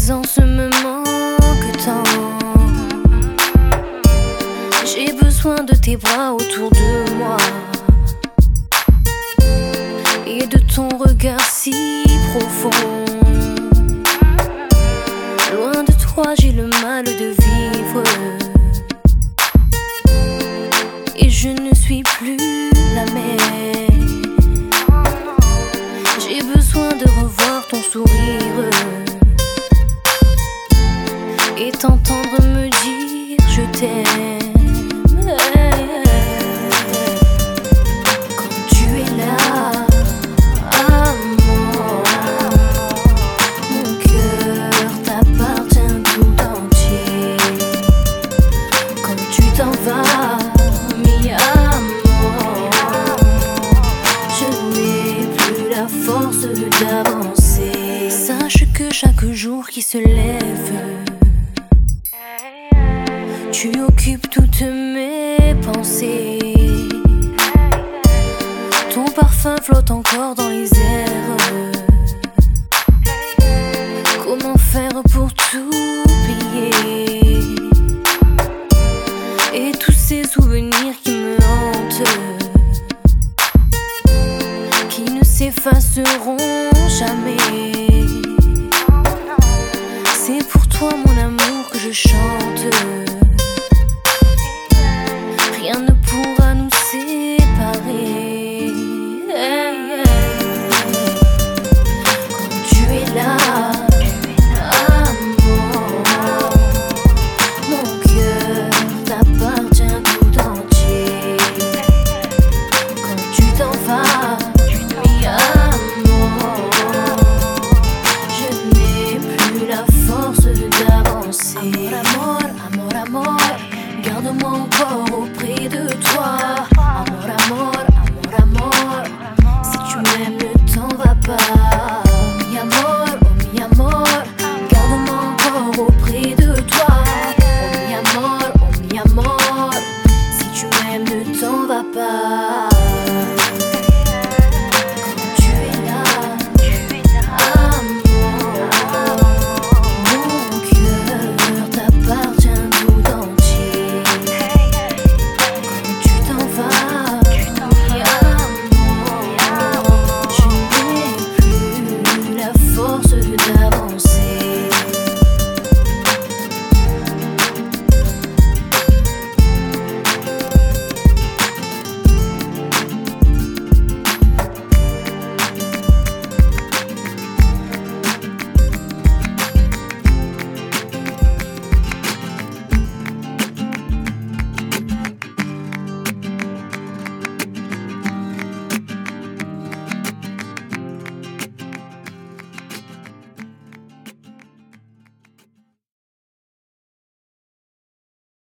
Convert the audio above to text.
présence me manque tant. J'ai besoin de tes bras autour de moi et de ton regard si profond. Loin de toi, j'ai le mal de vivre et je ne suis plus la même. J'ai besoin de revoir ton sourire et t'entendre me dire je t'aime. Quand tu es là, amour, mon cœur t'appartient tout entier. Quand tu t'en vas, mi amour, je n'ai plus la force d'avancer. Sache que chaque jour qui se lève, tu occupes toutes mes pensées. Ton parfum flotte encore dans les airs.